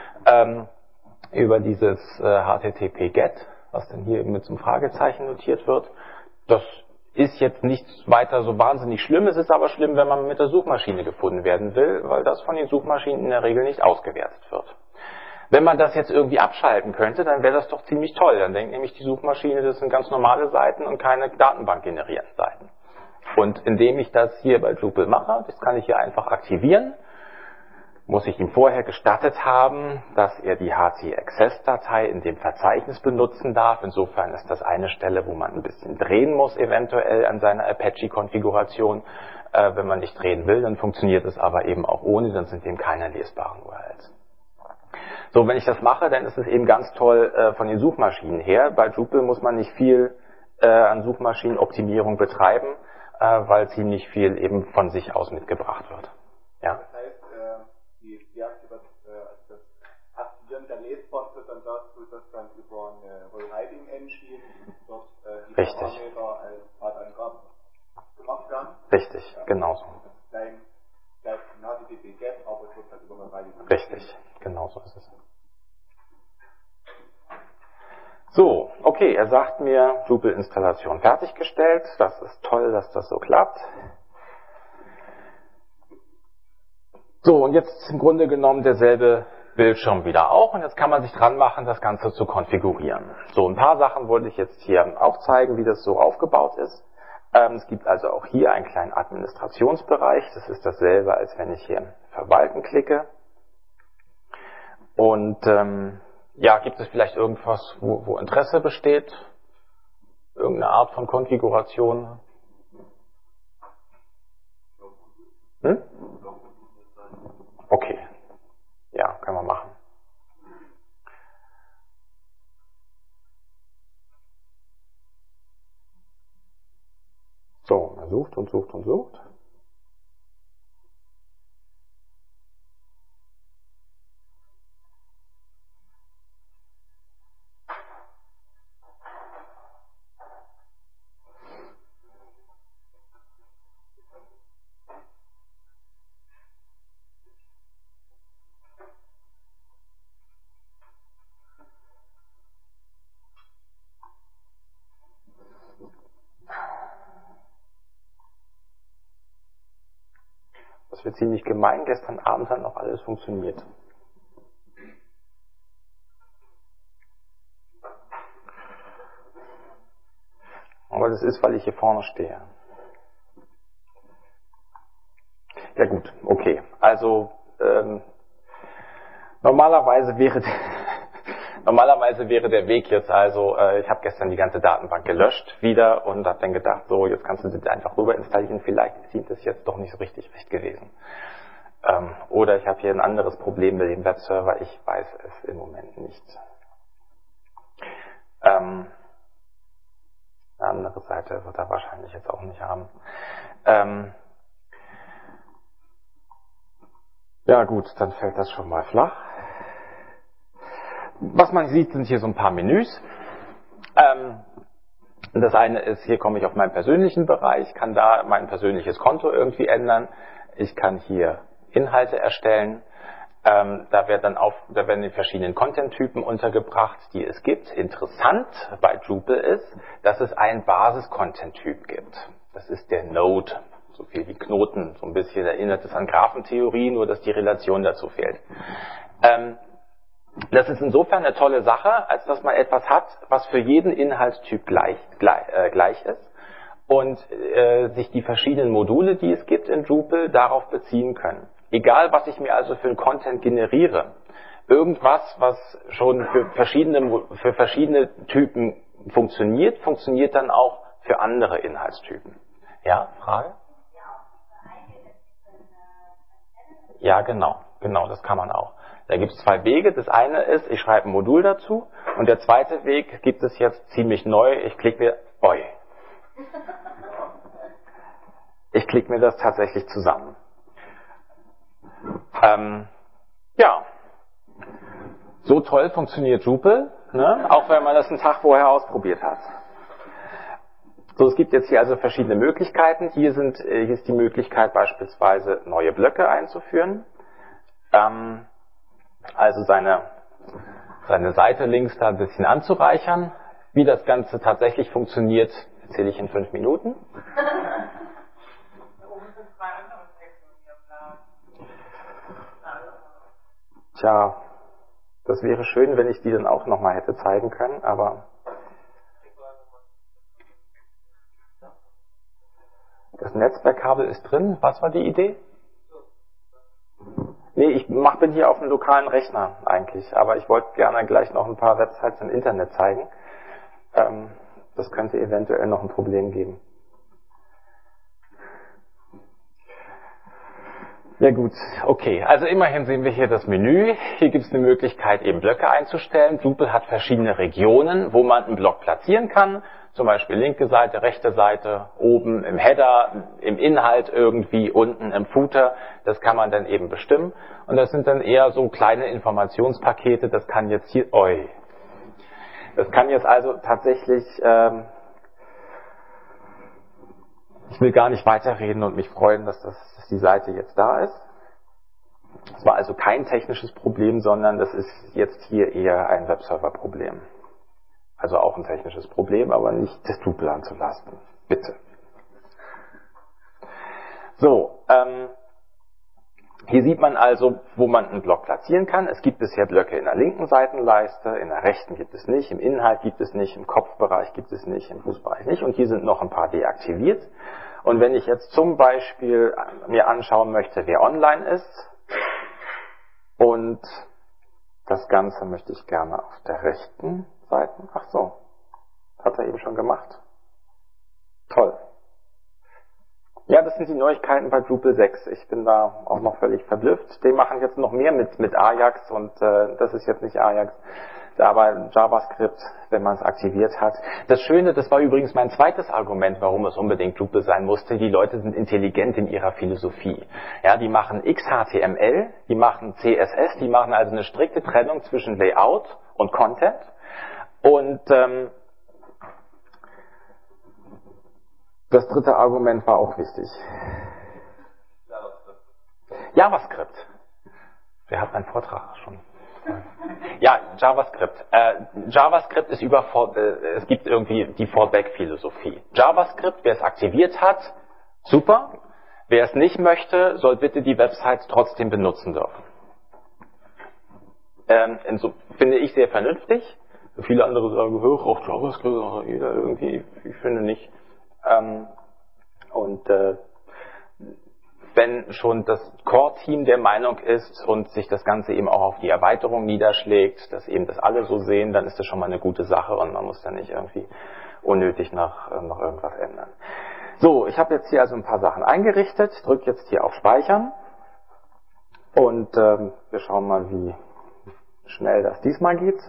über dieses HTTP-GET, was dann hier mit so einem Fragezeichen notiert wird. Das ist jetzt nichts weiter so wahnsinnig schlimm, es ist aber schlimm, wenn man mit der Suchmaschine gefunden werden will, weil das von den Suchmaschinen in der Regel nicht ausgewertet wird. Wenn man das jetzt irgendwie abschalten könnte, dann wäre das doch ziemlich toll. Dann denkt nämlich die Suchmaschine, das sind ganz normale Seiten und keine datenbankgenerierten Seiten. Und indem ich das hier bei Drupal mache, das kann ich hier einfach aktivieren, muss ich ihm vorher gestattet haben, dass er die htaccess-Datei in dem Verzeichnis benutzen darf. Insofern ist das eine Stelle, wo man ein bisschen drehen muss, eventuell an seiner Apache-Konfiguration. Wenn man nicht drehen will, dann funktioniert es aber eben auch ohne, dann sind eben keine lesbaren URLs. So, wenn ich das mache, dann ist es eben ganz toll von den Suchmaschinen her. Bei Drupal muss man nicht viel an Suchmaschinenoptimierung betreiben, weil ziemlich viel eben von sich aus mitgebracht wird. Ja? Das heißt, das Aktivieren der Lesbaren führt dann dazu, dass dann über eine Rewriting-Engine dort die Parameter als Pfad-Angaben gemacht werden? Richtig, ja. Genauso. Bleibt ein HTTP-GET, aber es wird halt über Rewriting. Richtig, genau so ist es. So, okay, er sagt mir, Drupal-Installation fertiggestellt. Das ist toll, dass das so klappt. So, und jetzt im Grunde genommen derselbe Bildschirm wieder auch. Und jetzt kann man sich dran machen, das Ganze zu konfigurieren. So, ein paar Sachen wollte ich jetzt hier aufzeigen, wie das so aufgebaut ist. Es gibt also auch hier einen kleinen Administrationsbereich. Das ist dasselbe, als wenn ich hier Verwalten klicke. Und ja, gibt es vielleicht irgendwas, wo Interesse besteht? Irgendeine Art von Konfiguration? Hm? Okay. Ja, können wir machen. So, man sucht und sucht und sucht. Das wird ziemlich gemein. Gestern Abend hat noch alles funktioniert. Aber das ist, weil ich hier vorne stehe. Ja gut, okay. Also normalerweise wäre der Weg jetzt also, ich habe gestern die ganze Datenbank gelöscht wieder und habe dann gedacht, so jetzt kannst du das einfach rüber installieren, vielleicht ist ihm das jetzt doch nicht so richtig recht gewesen. Oder ich habe hier ein anderes Problem mit dem Webserver, ich weiß es im Moment nicht. Eine andere Seite wird er wahrscheinlich jetzt auch nicht haben. Ja gut, dann fällt das schon mal flach. Was man sieht, sind hier so ein paar Menüs. Das eine ist, hier komme ich auf meinen persönlichen Bereich, kann da mein persönliches Konto irgendwie ändern. Ich kann hier Inhalte erstellen. Da werden die verschiedenen Content-Typen untergebracht, die es gibt. Interessant bei Drupal ist, dass es einen Basis-Content-Typ gibt. Das ist der Node, so viel wie Knoten. So ein bisschen erinnert es an Graphentheorie, nur dass die Relation dazu fehlt. Das ist insofern eine tolle Sache, als dass man etwas hat, was für jeden Inhaltstyp gleich ist und sich die verschiedenen Module, die es gibt in Drupal, darauf beziehen können. Egal, was ich mir also für einen Content generiere, irgendwas, was schon für verschiedene Typen funktioniert dann auch für andere Inhaltstypen. Ja, Frage? Ja, genau, das kann man auch. Da gibt es zwei Wege. Das eine ist, ich schreibe ein Modul dazu und der zweite Weg gibt es jetzt ziemlich neu. Ich klicke mir das tatsächlich zusammen. Ja, so toll funktioniert Drupal, ne? Auch wenn man das einen Tag vorher ausprobiert hat. So, es gibt jetzt hier also verschiedene Möglichkeiten. Hier ist die Möglichkeit beispielsweise neue Blöcke einzuführen. Also seine Seite links da ein bisschen anzureichern. Wie das Ganze tatsächlich funktioniert, erzähle ich in 5 Minuten. Tja, das wäre schön, wenn ich die dann auch nochmal hätte zeigen können, aber das Netzwerkkabel ist drin. Was war die Idee? Nee, ich bin hier auf einem lokalen Rechner eigentlich, aber ich wollte gerne gleich noch ein paar Websites im Internet zeigen. Das könnte eventuell noch ein Problem geben. Ja gut, okay. Also immerhin sehen wir hier das Menü. Hier gibt es eine Möglichkeit, eben Blöcke einzustellen. Drupal hat verschiedene Regionen, wo man einen Block platzieren kann. Zum Beispiel linke Seite, rechte Seite, oben im Header, im Inhalt irgendwie, unten im Footer. Das kann man dann eben bestimmen. Und das sind dann eher so kleine Informationspakete. Das kann jetzt hier, das kann jetzt also tatsächlich, ich will gar nicht weiterreden und mich freuen, dass die Seite jetzt da ist. Es war also kein technisches Problem, sondern das ist jetzt hier eher ein Webserver-Problem. Also auch ein technisches Problem, aber nicht das Drupal anzulasten. Bitte. So, hier sieht man also, wo man einen Block platzieren kann. Es gibt bisher Blöcke in der linken Seitenleiste, in der rechten gibt es nicht, im Inhalt gibt es nicht, im Kopfbereich gibt es nicht, im Fußbereich nicht. Und hier sind noch ein paar deaktiviert. Und wenn ich jetzt zum Beispiel mir anschauen möchte, wer online ist, und das Ganze möchte ich gerne auf der rechten Seite, ach so, hat er eben schon gemacht. Toll. Ja, das sind die Neuigkeiten bei Drupal 6. Ich bin da auch noch völlig verblüfft. Die machen jetzt noch mehr mit Ajax und das ist jetzt nicht Ajax, aber JavaScript, wenn man es aktiviert hat. Das Schöne, das war übrigens mein zweites Argument, warum es unbedingt Drupal sein musste. Die Leute sind intelligent in ihrer Philosophie. Ja, die machen XHTML, die machen CSS, die machen also eine strikte Trennung zwischen Layout und Content. Und das dritte Argument war auch wichtig. JavaScript. Wer hat meinen Vortrag schon? Ja, JavaScript. JavaScript ist es gibt irgendwie die Fallback-Philosophie. JavaScript, wer es aktiviert hat, super. Wer es nicht möchte, soll bitte die Website trotzdem benutzen dürfen. So finde ich sehr vernünftig. Viele andere sagen, auch JavaScript, jeder irgendwie, ich finde nicht. Wenn schon das Core-Team der Meinung ist und sich das Ganze eben auch auf die Erweiterung niederschlägt, dass eben das alle so sehen, dann ist das schon mal eine gute Sache und man muss dann nicht irgendwie unnötig noch irgendwas ändern. So, ich habe jetzt hier also ein paar Sachen eingerichtet, drücke jetzt hier auf Speichern und wir schauen mal, wie schnell das diesmal geht.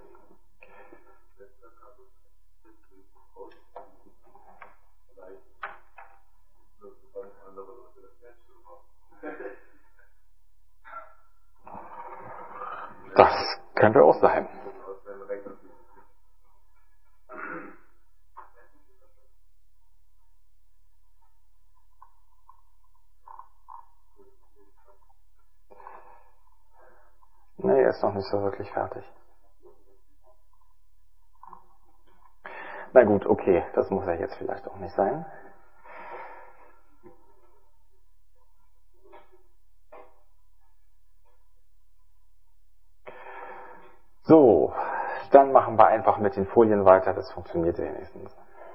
Das könnte auch sein. Nee, er ist noch nicht so wirklich fertig. Na gut, okay, das muss ja jetzt vielleicht auch nicht sein. So, dann machen wir einfach mit den Folien weiter, das funktioniert wenigstens.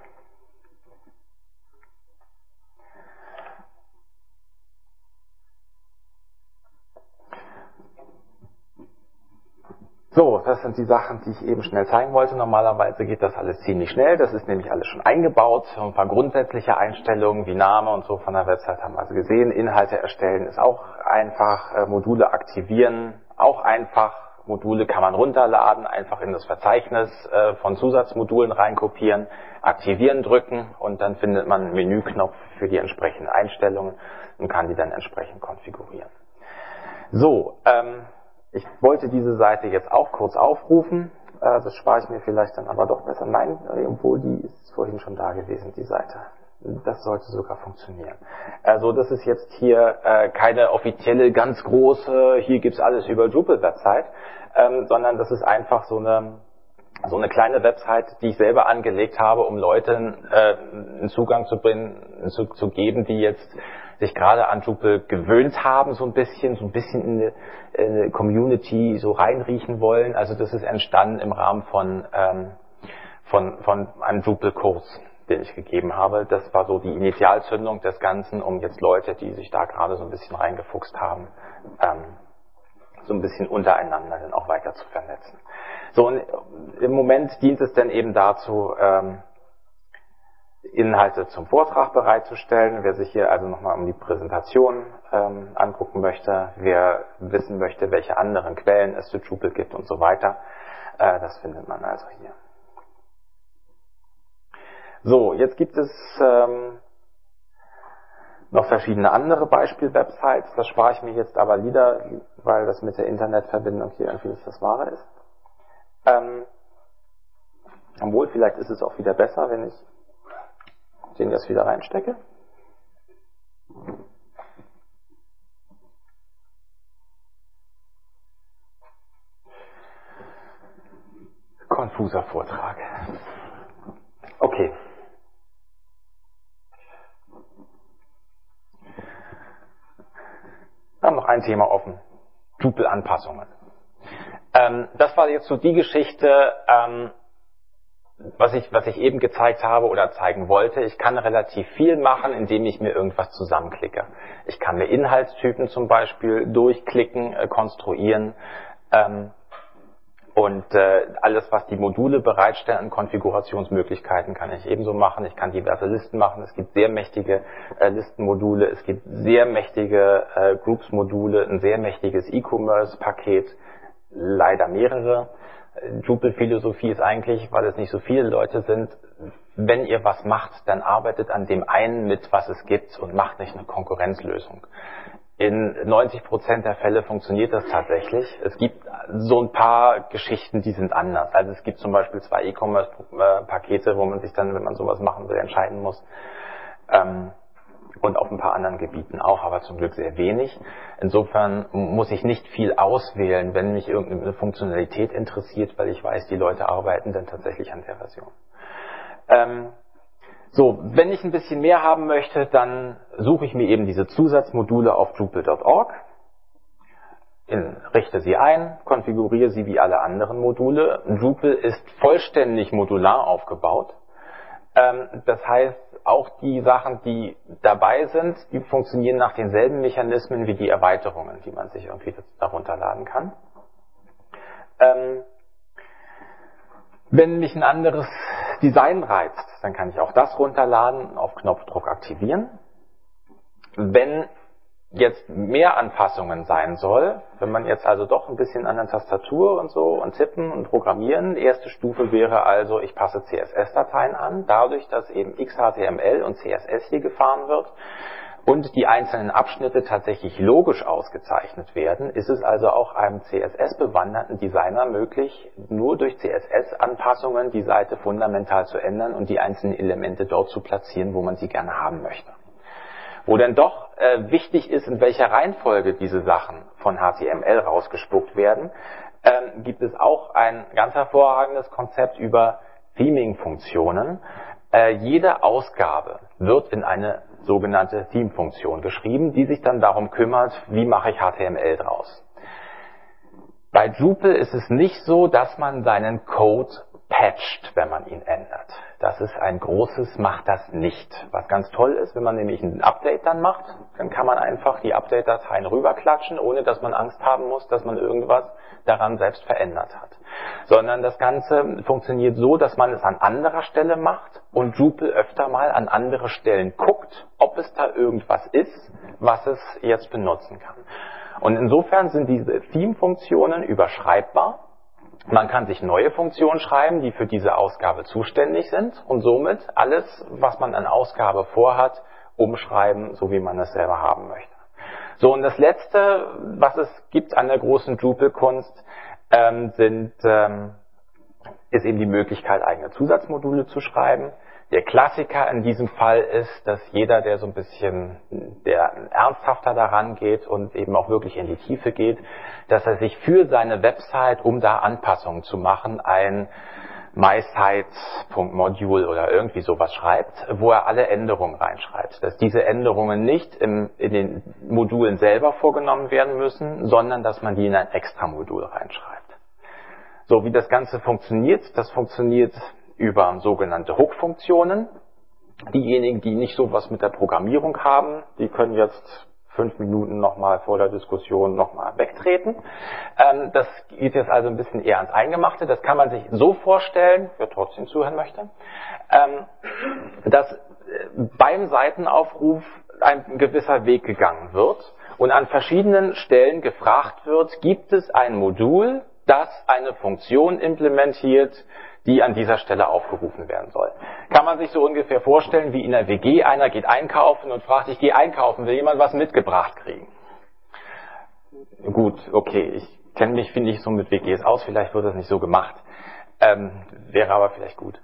So, das sind die Sachen, die ich eben schnell zeigen wollte. Normalerweise geht das alles ziemlich schnell. Das ist nämlich alles schon eingebaut. Ein paar grundsätzliche Einstellungen wie Name und so von der Website haben wir also gesehen. Inhalte erstellen ist auch einfach. Module aktivieren auch einfach. Module kann man runterladen, einfach in das Verzeichnis von Zusatzmodulen reinkopieren, aktivieren drücken und dann findet man einen Menüknopf für die entsprechenden Einstellungen und kann die dann entsprechend konfigurieren. So, ich wollte diese Seite jetzt auch kurz aufrufen. Das spare ich mir vielleicht dann aber doch besser. Nein, obwohl die ist vorhin schon da gewesen, die Seite. Das sollte sogar funktionieren. Also das ist jetzt hier keine offizielle, ganz große, hier gibt's alles über Drupal-Website, sondern das ist einfach so eine kleine Website, die ich selber angelegt habe, um Leuten einen Zugang zu geben, die jetzt sich gerade an Drupal gewöhnt haben, so ein bisschen in eine Community so reinriechen wollen. Also das ist entstanden im Rahmen von einem Drupal-Kurs, den ich gegeben habe. Das war so die Initialzündung des Ganzen, um jetzt Leute, die sich da gerade so ein bisschen reingefuchst haben, so ein bisschen untereinander dann auch weiter zu vernetzen. So, und im Moment dient es dann eben dazu, Inhalte zum Vortrag bereitzustellen. Wer sich hier also nochmal um die Präsentation angucken möchte, wer wissen möchte, welche anderen Quellen es zu Drupal gibt und so weiter, das findet man also hier. So, jetzt gibt es noch verschiedene andere Beispiel-Websites. Das spare ich mir jetzt aber lieber, weil das mit der Internetverbindung hier irgendwie das Wahre ist. Obwohl, vielleicht ist es auch wieder besser, wenn ich den jetzt wieder reinstecke. Konfuser Vortrag. Okay. Wir haben noch ein Thema offen. Drupal-Anpassungen. Das war jetzt so die Geschichte, was ich eben gezeigt habe oder zeigen wollte. Ich kann relativ viel machen, indem ich mir irgendwas zusammenklicke. Ich kann mir Inhaltstypen zum Beispiel durchklicken, konstruieren und alles, was die Module bereitstellen an Konfigurationsmöglichkeiten, kann ich ebenso machen. Ich kann diverse Listen machen. Es gibt sehr mächtige Listenmodule, es gibt sehr mächtige Groups-Module, ein sehr mächtiges E-Commerce-Paket, leider mehrere. Drupal-Philosophie ist eigentlich, weil es nicht so viele Leute sind, wenn ihr was macht, dann arbeitet an dem einen mit, was es gibt und macht nicht eine Konkurrenzlösung. In 90% der Fälle funktioniert das tatsächlich. Es gibt so ein paar Geschichten, die sind anders. Also es gibt zum Beispiel 2 E-Commerce-Pakete, wo man sich dann, wenn man sowas machen will, entscheiden muss. Und auf ein paar anderen Gebieten auch, aber zum Glück sehr wenig. Insofern muss ich nicht viel auswählen, wenn mich irgendeine Funktionalität interessiert, weil ich weiß, die Leute arbeiten dann tatsächlich an der Version. So, wenn ich ein bisschen mehr haben möchte, dann suche ich mir eben diese Zusatzmodule auf Drupal.org, richte sie ein, konfiguriere sie wie alle anderen Module. Drupal ist vollständig modular aufgebaut. Das heißt, auch die Sachen, die dabei sind, die funktionieren nach denselben Mechanismen wie die Erweiterungen, die man sich irgendwie herunterladen kann. Wenn mich ein anderes Design reizt, dann kann ich auch das runterladen und auf Knopfdruck aktivieren. Wenn jetzt mehr Anpassungen sein soll, wenn man jetzt also doch ein bisschen an der Tastatur und so und tippen und programmieren, die erste Stufe wäre also, ich passe CSS-Dateien an, dadurch, dass eben XHTML und CSS hier gefahren wird und die einzelnen Abschnitte tatsächlich logisch ausgezeichnet werden, ist es also auch einem CSS-bewanderten Designer möglich, nur durch CSS-Anpassungen die Seite fundamental zu ändern und die einzelnen Elemente dort zu platzieren, wo man sie gerne haben möchte. Wo denn doch wichtig ist, in welcher Reihenfolge diese Sachen von HTML rausgespuckt werden, gibt es auch ein ganz hervorragendes Konzept über Theming-Funktionen. Jede Ausgabe wird in eine sogenannte Theme-Funktion geschrieben, die sich dann darum kümmert, wie mache ich HTML draus. Bei Drupal ist es nicht so, dass man seinen Code patcht, wenn man ihn ändert. Das ist ein großes, macht das nicht. Was ganz toll ist, wenn man nämlich ein Update dann macht, dann kann man einfach die Update-Dateien rüberklatschen, ohne dass man Angst haben muss, dass man irgendwas daran selbst verändert hat. Sondern das Ganze funktioniert so, dass man es an anderer Stelle macht und Drupal öfter mal an andere Stellen guckt, ob es da irgendwas ist, was es jetzt benutzen kann. Und insofern sind diese Theme-Funktionen überschreibbar. Man kann sich neue Funktionen schreiben, die für diese Ausgabe zuständig sind und somit alles, was man an Ausgabe vorhat, umschreiben, so wie man es selber haben möchte. So, und das Letzte, was es gibt an der großen Drupal-Kunst, ist eben die Möglichkeit, eigene Zusatzmodule zu schreiben. Der Klassiker in diesem Fall ist, dass jeder, der so ein bisschen ernsthafter daran geht und eben auch wirklich in die Tiefe geht, dass er sich für seine Website, um da Anpassungen zu machen, ein mysite.module oder irgendwie sowas schreibt, wo er alle Änderungen reinschreibt. Dass diese Änderungen nicht in den Modulen selber vorgenommen werden müssen, sondern dass man die in ein Extra-Modul reinschreibt. So, wie das Ganze funktioniert, das funktioniert über sogenannte Hook-Funktionen. Diejenigen, die nicht so was mit der Programmierung haben, die können jetzt 5 Minuten nochmal vor der Diskussion nochmal wegtreten. Das geht jetzt also ein bisschen eher ans Eingemachte. Das kann man sich so vorstellen, wer trotzdem zuhören möchte, dass beim Seitenaufruf ein gewisser Weg gegangen wird und an verschiedenen Stellen gefragt wird, gibt es ein Modul, das eine Funktion implementiert, die an dieser Stelle aufgerufen werden soll. Kann man sich so ungefähr vorstellen, wie in der WG, einer geht einkaufen und fragt, ich gehe einkaufen, will jemand was mitgebracht kriegen? Gut, okay, ich kenne mich, finde ich, so mit WGs aus, vielleicht wird das nicht so gemacht, wäre aber vielleicht gut.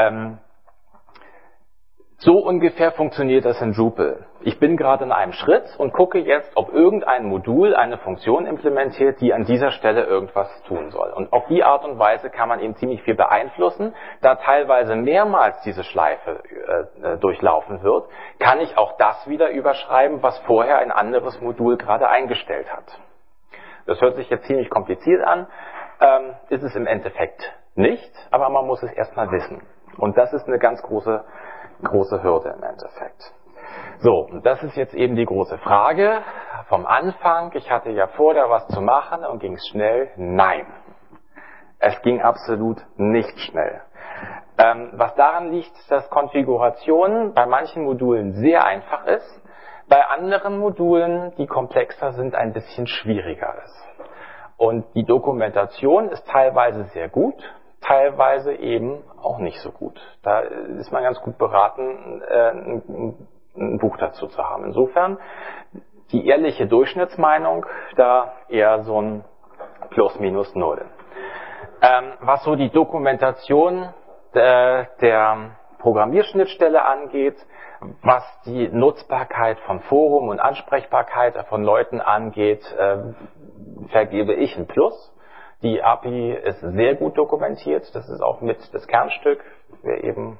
So ungefähr funktioniert das in Drupal. Ich bin gerade in einem Schritt und gucke jetzt, ob irgendein Modul eine Funktion implementiert, die an dieser Stelle irgendwas tun soll. Und auf die Art und Weise kann man eben ziemlich viel beeinflussen. Da teilweise mehrmals diese Schleife durchlaufen wird, kann ich auch das wieder überschreiben, was vorher ein anderes Modul gerade eingestellt hat. Das hört sich jetzt ziemlich kompliziert an, ist es im Endeffekt nicht, aber man muss es erstmal wissen. Und das ist eine ganz große Hürde im Endeffekt. So, und das ist jetzt eben die große Frage vom Anfang. Ich hatte ja vor, da was zu machen und ging es schnell? Nein. Es ging absolut nicht schnell. Was daran liegt, dass Konfiguration bei manchen Modulen sehr einfach ist, bei anderen Modulen, die komplexer sind, ein bisschen schwieriger ist. Und die Dokumentation ist teilweise sehr gut, teilweise eben auch nicht so gut. Da ist man ganz gut beraten, ein Buch dazu zu haben. Insofern die ehrliche Durchschnittsmeinung, da eher so ein Plus, Null. Was so die Dokumentation der Programmierschnittstelle angeht, was die Nutzbarkeit von Forum und Ansprechbarkeit von Leuten angeht, vergebe ich ein Plus. Die API ist sehr gut dokumentiert, das ist auch mit das Kernstück. Wer eben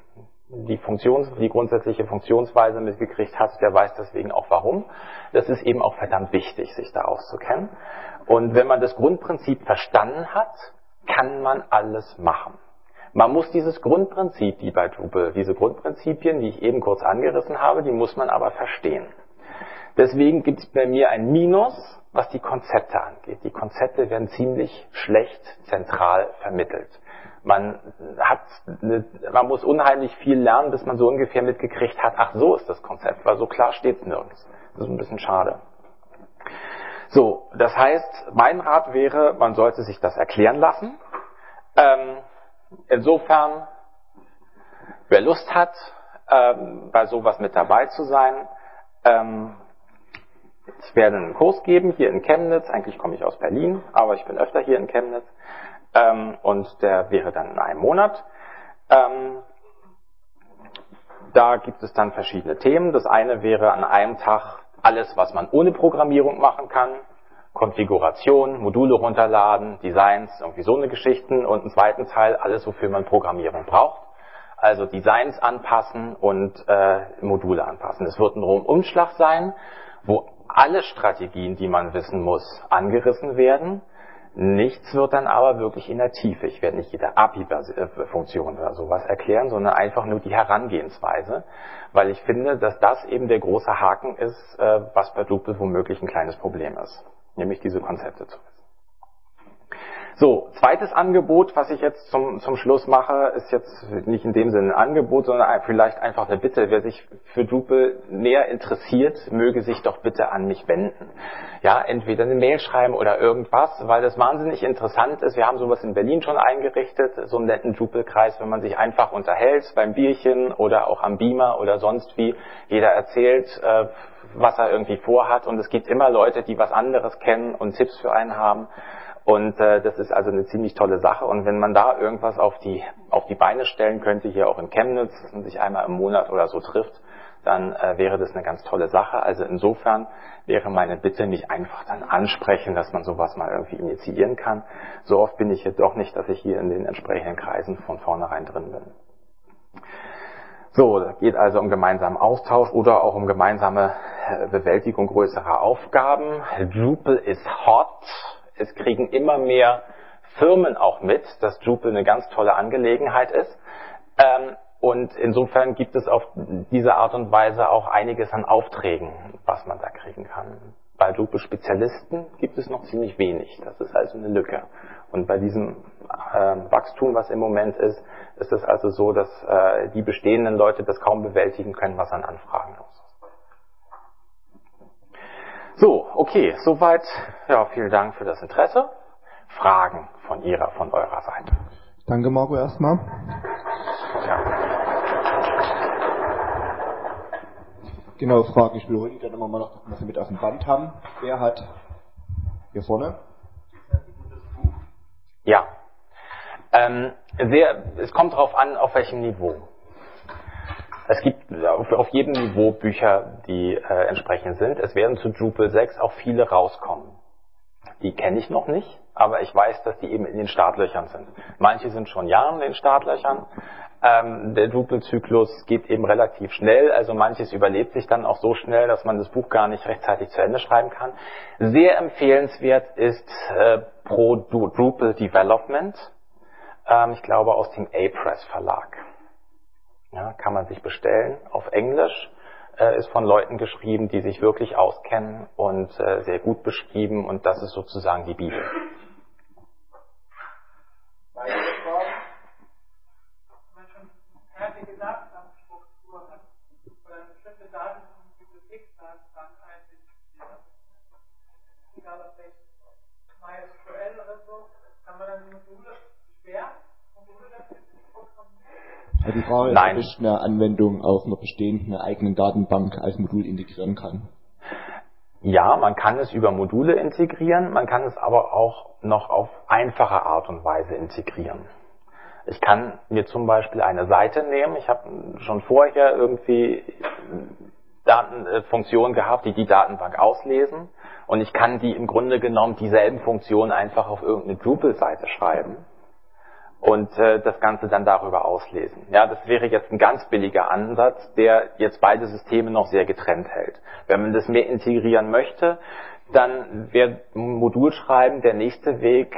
die grundsätzliche Funktionsweise mitgekriegt hat, der weiß deswegen auch warum. Das ist eben auch verdammt wichtig, sich da auszukennen. Und wenn man das Grundprinzip verstanden hat, kann man alles machen. Man muss dieses Grundprinzip, wie bei Drupal, diese Grundprinzipien, die ich eben kurz angerissen habe, die muss man aber verstehen. Deswegen gibt es bei mir ein Minus, was die Konzepte angeht. Die Konzepte werden ziemlich schlecht zentral vermittelt. Man muss unheimlich viel lernen, bis man so ungefähr mitgekriegt hat, ach so ist das Konzept, weil so klar steht es nirgends. Das ist ein bisschen schade. So, das heißt, mein Rat wäre, man sollte sich das erklären lassen. Insofern, wer Lust hat, bei sowas mit dabei zu sein, ich werde einen Kurs geben hier in Chemnitz. Eigentlich komme ich aus Berlin, aber ich bin öfter hier in Chemnitz. Und der wäre dann in einem Monat. Da gibt es dann verschiedene Themen. Das eine wäre an einem Tag alles, was man ohne Programmierung machen kann. Konfiguration, Module runterladen, Designs, irgendwie so eine Geschichten. Und einen zweiten Teil, alles, wofür man Programmierung braucht. Also Designs anpassen und Module anpassen. Es wird ein Rundumschlag sein, wo alle Strategien, die man wissen muss, angerissen werden. Nichts wird dann aber wirklich in der Tiefe. Ich werde nicht jede API-Funktion oder sowas erklären, sondern einfach nur die Herangehensweise, weil ich finde, dass das eben der große Haken ist, was bei Drupal womöglich ein kleines Problem ist, nämlich diese Konzepte zu wissen. So, zweites Angebot, was ich jetzt zum Schluss mache, ist jetzt nicht in dem Sinne ein Angebot, sondern vielleicht einfach eine Bitte. Wer sich für Drupal näher interessiert, möge sich doch bitte an mich wenden. Ja, entweder eine Mail schreiben oder irgendwas, weil das wahnsinnig interessant ist. Wir haben sowas in Berlin schon eingerichtet, so einen netten Drupal-Kreis, wenn man sich einfach unterhält beim Bierchen oder auch am Beamer oder sonst wie. Jeder erzählt, was er irgendwie vorhat, und es gibt immer Leute, die was anderes kennen und Tipps für einen haben. Und das ist also eine ziemlich tolle Sache. Und wenn man da irgendwas auf die Beine stellen könnte, hier auch in Chemnitz, dass man sich einmal im Monat oder so trifft, dann wäre das eine ganz tolle Sache. Also insofern wäre meine Bitte, mich einfach dann ansprechen, dass man sowas mal irgendwie initiieren kann. So oft bin ich jetzt doch nicht, dass ich hier in den entsprechenden Kreisen von vornherein drin bin. So, das geht also um gemeinsamen Austausch oder auch um gemeinsame Bewältigung größerer Aufgaben. Drupal ist hot. Es kriegen immer mehr Firmen auch mit, dass Drupal eine ganz tolle Angelegenheit ist. Und insofern gibt es auf diese Art und Weise auch einiges an Aufträgen, was man da kriegen kann. Bei Drupal-Spezialisten gibt es noch ziemlich wenig. Das ist also eine Lücke. Und bei diesem Wachstum, was im Moment ist es also so, dass die bestehenden Leute das kaum bewältigen können, was an Anfragen los ist. So, okay, soweit. Ja, vielen Dank für das Interesse. Fragen von eurer Seite. Danke, Marco, erstmal. Ja. Genau, Frage. Ich wiederhole die dann immer mal noch, was wir mit auf dem Band haben. Wer hat hier vorne? Ja. Es kommt darauf an, auf welchem Niveau. Es gibt auf jedem Niveau Bücher, die entsprechend sind. Es werden zu Drupal 6 auch viele rauskommen. Die kenne ich noch nicht, aber ich weiß, dass die eben in den Startlöchern sind. Manche sind schon Jahre in den Startlöchern. Der Drupal-Zyklus geht eben relativ schnell, also manches überlebt sich dann auch so schnell, dass man das Buch gar nicht rechtzeitig zu Ende schreiben kann. Sehr empfehlenswert ist Pro Drupal Development, ich glaube aus dem A-Press Verlag. Ja, kann man sich bestellen auf Englisch, ist von Leuten geschrieben, die sich wirklich auskennen und sehr gut beschrieben, und das ist sozusagen die Bibel. Fertige Datenbankstruktur hat oder eine bestimmte Daten- und Bibliotheksdatenbank einsichtet, egal ob welches MySQL oder so, kann man dann die Module dafür programmieren? Ja, die Frage ist, ob ich eine Anwendung auf einer bestehenden eigenen Datenbank als Modul integrieren kann. Ja, man kann es über Module integrieren, man kann es aber auch noch auf einfache Art und Weise integrieren. Ich kann mir zum Beispiel eine Seite nehmen, ich habe schon vorher irgendwie Funktionen gehabt, die Datenbank auslesen, und ich kann die im Grunde genommen dieselben Funktionen einfach auf irgendeine Drupal-Seite schreiben und das Ganze dann darüber auslesen. Ja, das wäre jetzt ein ganz billiger Ansatz, der jetzt beide Systeme noch sehr getrennt hält. Wenn man das mehr integrieren möchte, dann wäre Modulschreiben der nächste Weg,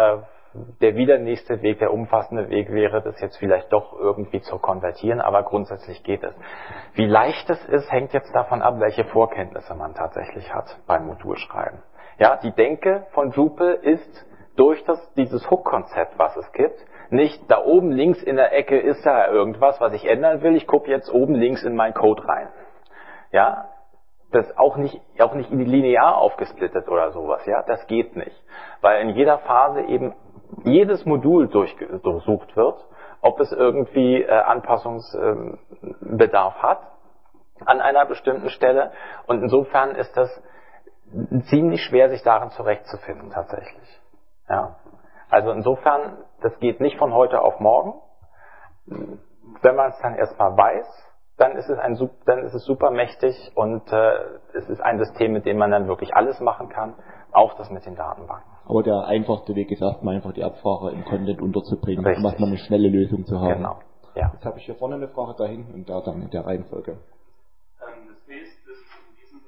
der nächste Weg, der umfassende Weg wäre, das jetzt vielleicht doch irgendwie zu konvertieren, aber grundsätzlich geht es. Wie leicht es ist, hängt jetzt davon ab, welche Vorkenntnisse man tatsächlich hat beim Modulschreiben. Ja, die Denke von Drupal ist durch dieses Hook-Konzept, was es gibt, nicht da oben links in der Ecke ist da irgendwas, was ich ändern will, ich gucke jetzt oben links in meinen Code rein. Ja, das auch nicht linear aufgesplittet oder sowas, ja, das geht nicht. Weil in jeder Phase eben jedes Modul durchsucht wird, ob es irgendwie Anpassungsbedarf hat an einer bestimmten Stelle. Und insofern ist das ziemlich schwer, sich darin zurechtzufinden tatsächlich. Ja. Also insofern, das geht nicht von heute auf morgen. Wenn man es dann erstmal weiß, dann ist es super mächtig und es ist ein System, mit dem man dann wirklich alles machen kann, auch das mit den Datenbanken. Aber der einfachste Weg ist erstmal einfach die Abfrage im Content unterzubringen, Richtig. um erstmal eine schnelle Lösung zu haben. Genau. Ja. Jetzt habe ich hier vorne eine Frage dahin und da dann in der Reihenfolge. Das heißt, dass in diesem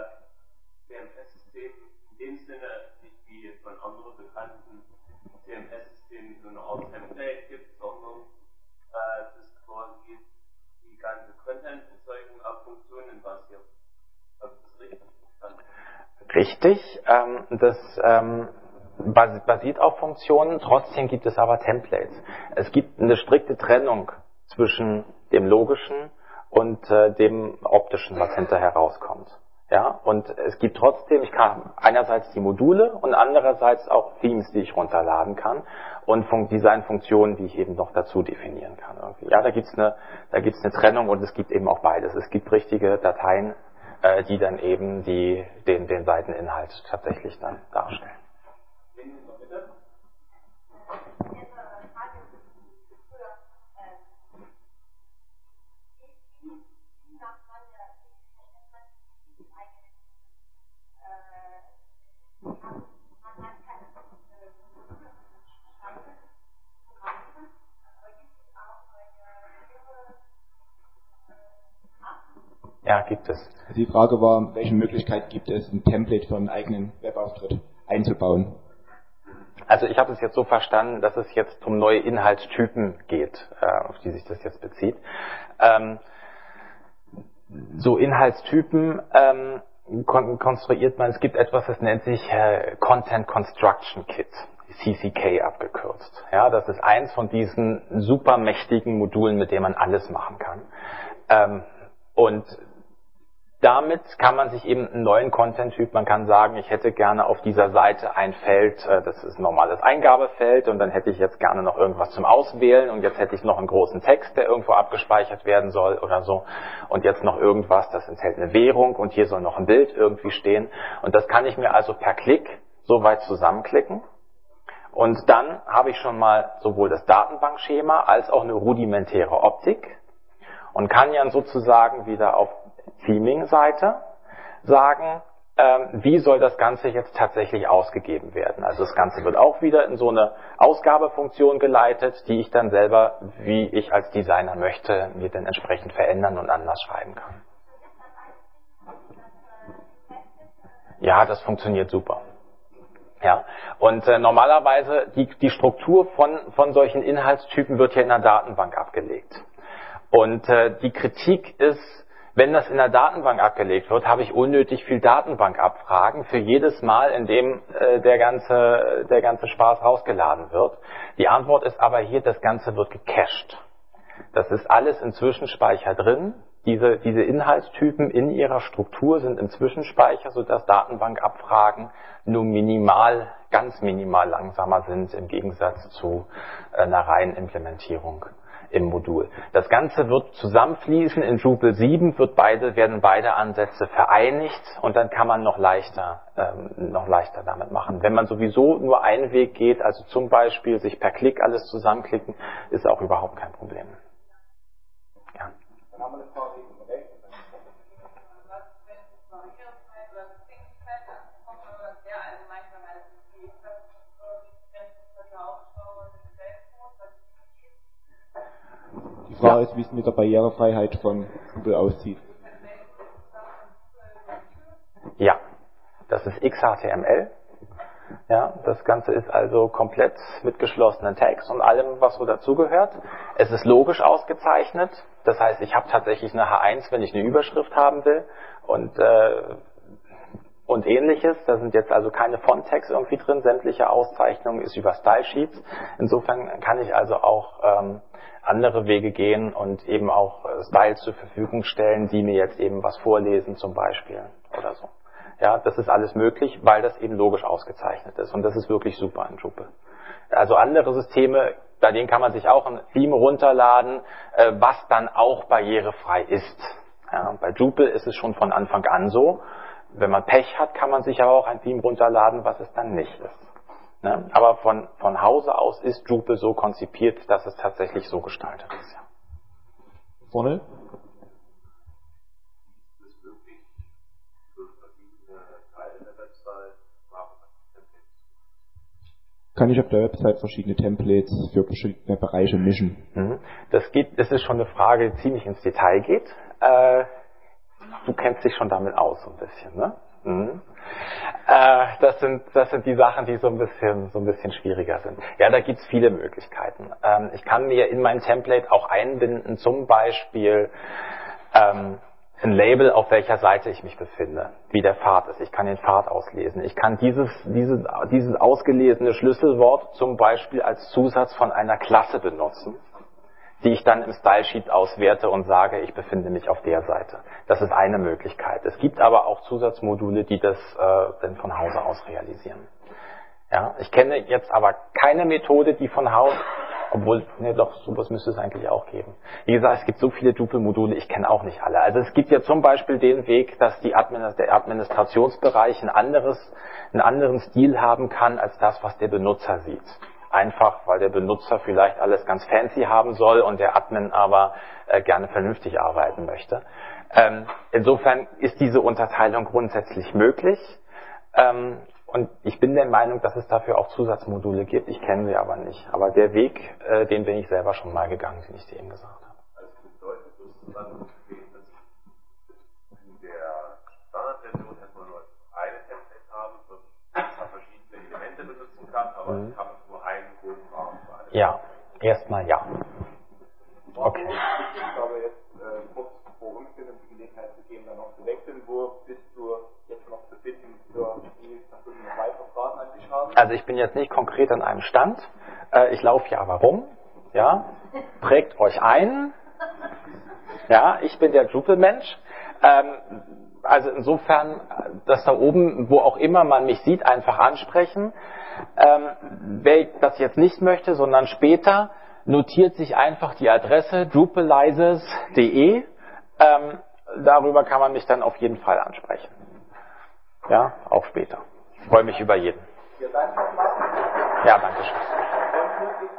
CMS-System in dem Sinne nicht wie von anderen bekannten CMS-Systemen so eine Art Template gibt, sondern das quasi die ganze Content-Erzeugung auf Funktionen basiert. Habe ich das richtig verstanden? Richtig, das basiert auf Funktionen, trotzdem gibt es aber Templates. Es gibt eine strikte Trennung zwischen dem Logischen und dem Optischen, was hinterher rauskommt. Ja, und es gibt trotzdem, ich kann einerseits die Module und andererseits auch Themes, die ich runterladen kann und Designfunktionen, die ich eben noch dazu definieren kann. Irgendwie. Ja, da gibt's eine Trennung und es gibt eben auch beides. Es gibt richtige Dateien, die dann eben den Seiteninhalt tatsächlich dann darstellen. Ja, gibt es. Die Frage war, welche Möglichkeit gibt es, ein Template für einen eigenen Webauftritt einzubauen? Also ich habe es jetzt so verstanden, dass es jetzt um neue Inhaltstypen geht, auf die sich das jetzt bezieht. So Inhaltstypen konstruiert man, es gibt etwas, das nennt sich Content Construction Kit, CCK abgekürzt. Ja, das ist eins von diesen super mächtigen Modulen, mit denen man alles machen kann. Und damit kann man sich eben einen neuen Content-Typ, man kann sagen, ich hätte gerne auf dieser Seite ein Feld, das ist ein normales Eingabefeld und dann hätte ich jetzt gerne noch irgendwas zum Auswählen und jetzt hätte ich noch einen großen Text, der irgendwo abgespeichert werden soll oder so und jetzt noch irgendwas, das enthält eine Währung und hier soll noch ein Bild irgendwie stehen und das kann ich mir also per Klick so weit zusammenklicken und dann habe ich schon mal sowohl das Datenbankschema als auch eine rudimentäre Optik und kann ja sozusagen wieder auf Theming-Seite sagen, wie soll das Ganze jetzt tatsächlich ausgegeben werden. Also das Ganze wird auch wieder in so eine Ausgabefunktion geleitet, die ich dann selber, wie ich als Designer möchte, mir dann entsprechend verändern und anders schreiben kann. Ja, das funktioniert super. Ja, und normalerweise die Struktur von solchen Inhaltstypen wird ja in der Datenbank abgelegt. Und die Kritik ist, wenn das in der Datenbank abgelegt wird, habe ich unnötig viel Datenbankabfragen für jedes Mal, in dem der ganze Spaß rausgeladen wird. Die Antwort ist aber hier, das Ganze wird gecached. Das ist alles im Zwischenspeicher drin. Diese Inhaltstypen in ihrer Struktur sind im Zwischenspeicher, sodass Datenbankabfragen nur ganz minimal langsamer sind im Gegensatz zu einer reinen Implementierung im Modul. Das Ganze wird zusammenfließen. In Drupal 7 werden beide Ansätze vereinigt und dann kann man noch leichter damit machen. Wenn man sowieso nur einen Weg geht, also zum Beispiel sich per Klick alles zusammenklicken, ist auch überhaupt kein Problem. Ja. Dann haben wir eine Frage rechts. Frage ist, wie es mit der Barrierefreiheit von Drupal aussieht. Ja, das ist XHTML. Ja, das Ganze ist also komplett mit geschlossenen Tags und allem, was so dazugehört. Es ist logisch ausgezeichnet. Das heißt, ich habe tatsächlich eine H1, wenn ich eine Überschrift haben will und ähnliches. Da sind jetzt also keine Font-Tags irgendwie drin. Sämtliche Auszeichnung ist über Style Sheets. Insofern kann ich also auch andere Wege gehen und eben auch Styles zur Verfügung stellen, die mir jetzt eben was vorlesen zum Beispiel oder so. Ja, das ist alles möglich, weil das eben logisch ausgezeichnet ist. Und das ist wirklich super in Drupal. Also andere Systeme, bei denen kann man sich auch ein Theme runterladen, was dann auch barrierefrei ist. Ja, bei Drupal ist es schon von Anfang an so. Wenn man Pech hat, kann man sich aber auch ein Theme runterladen, was es dann nicht ist. Ne? Aber von Hause aus ist Drupal so konzipiert, dass es tatsächlich so gestaltet ist. Ja. Vorne? Kann ich auf der Website verschiedene Templates für verschiedene Bereiche mischen? Das ist schon eine Frage, die ziemlich ins Detail geht. Du kennst dich schon damit aus, so ein bisschen, ne? Das sind die Sachen, die so ein bisschen schwieriger sind. Ja, da gibt's viele Möglichkeiten. Ich kann mir in mein Template auch einbinden, zum Beispiel ein Label, auf welcher Seite ich mich befinde, wie der Pfad ist. Ich kann den Pfad auslesen. Ich kann dieses ausgelesene Schlüsselwort zum Beispiel als Zusatz von einer Klasse benutzen, die ich dann im Style Sheet auswerte und sage, ich befinde mich auf der Seite. Das ist eine Möglichkeit. Es gibt aber auch Zusatzmodule, die das dann von Hause aus realisieren. Ja, ich kenne jetzt aber keine Methode, die von Haus, obwohl, ne, doch, sowas müsste es eigentlich auch geben. Wie gesagt, es gibt so viele Drupal-Module, ich kenne auch nicht alle. Also es gibt ja zum Beispiel den Weg, dass der Administrationsbereich einen anderen Stil haben kann, als das, was der Benutzer sieht. Einfach, weil der Benutzer vielleicht alles ganz fancy haben soll und der Admin aber gerne vernünftig arbeiten möchte. Insofern ist diese Unterteilung grundsätzlich möglich. Und ich bin der Meinung, dass es dafür auch Zusatzmodule gibt. Ich kenne sie aber nicht. Aber der Weg, den bin ich selber schon mal gegangen, den ich dir eben gesagt habe. Also bedeutet sozusagen, dass in der Standardversion erstmal nur eine Template haben, dass man verschiedene Elemente benutzen kann, aber es kann nur einen großen Rahmen für alle. Ja, erstmal ja. Okay. Ich glaube jetzt kurz vor uns in die Gelegenheit zu geben, dann noch zu wechseln. Wo bist du jetzt noch zu finden für die noch weitere Fragen an dich haben? Also ich bin jetzt nicht konkret an einem Stand. Ich laufe hier aber rum. Ja, prägt euch ein. Ja, ich bin der Drupal-Mensch. Also insofern, dass da oben, wo auch immer man mich sieht, einfach ansprechen. Wer das jetzt nicht möchte, sondern später, notiert sich einfach die Adresse drupalizers.de. Darüber kann man mich dann auf jeden Fall ansprechen. Ja, auch später. Ich freue mich über jeden. Ja, danke schön.